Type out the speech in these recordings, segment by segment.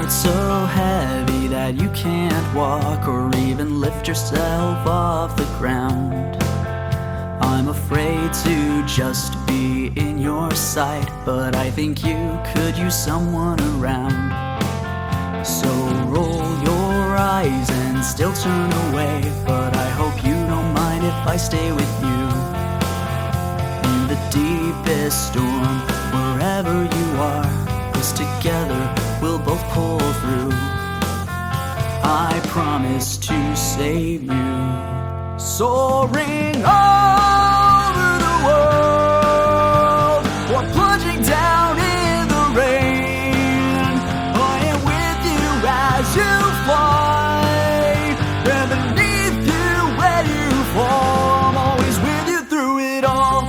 heart so heavy that you can't walk or even lift yourself off the ground. I'm afraid to just be in your sight, but I think you could use someone around. So roll your eyes and still turn away, but I hope you don't mind if I stay with you. In the deepest storm, wherever you are, 'cause together we'll both pull through. I promise to save you. Soaring over the world, or plunging down in the rain, I am with you as you fly, and beneath you when you fall. I'm always with you through it all.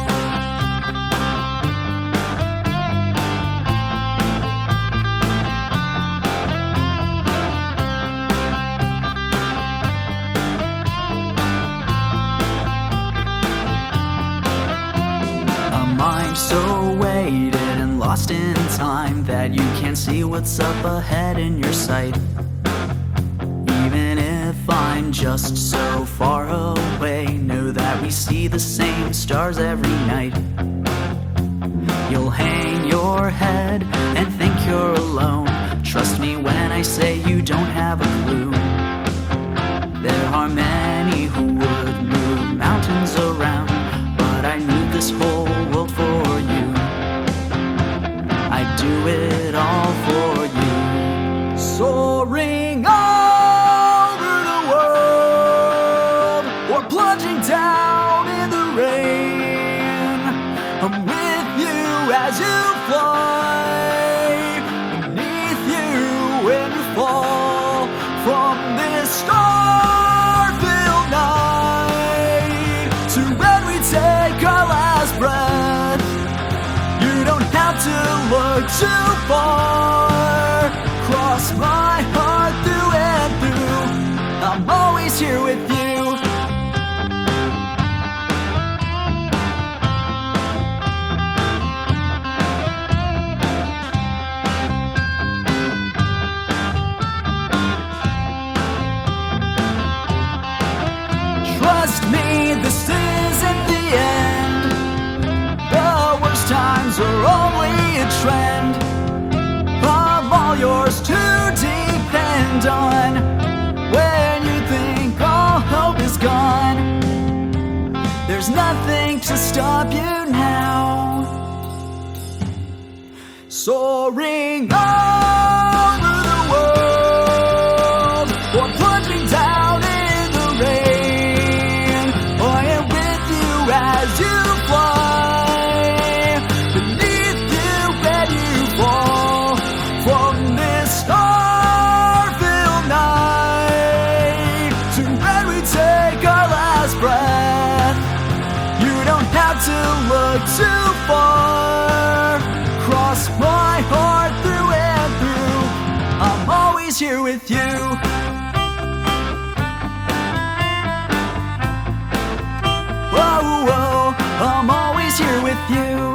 Mind so weighted and lost in time that you can't see what's up ahead in your sight. Even if I'm just so far away, know that we see the same stars every night. You'll hang your head and think you're alone. Trust me when I say you don't have a clue. There are many who would move mountains around, but I need this whole world for you. I'd do it all for you. Soaring over the world, or plunging down in the rain, I'm with you as you fly, beneath you when you fall from this star-filled night to when we take our last breath. You don't have to look too far. Cross my heart through and through. I'm always here with you. Trust me, this isn't the end. The worst times are only a trend. I'm all yours to depend on. When you think all hope is gone, there's nothing to stop you now. Soaring over the world, or plunging down in the rain, I am with you as you fly, beneath you when you fall from this star-filled night to when we take our last breath. You don't have to look too far. Cross my heart through and through. I'm always here with you. Oh, oh, I'm always here with you.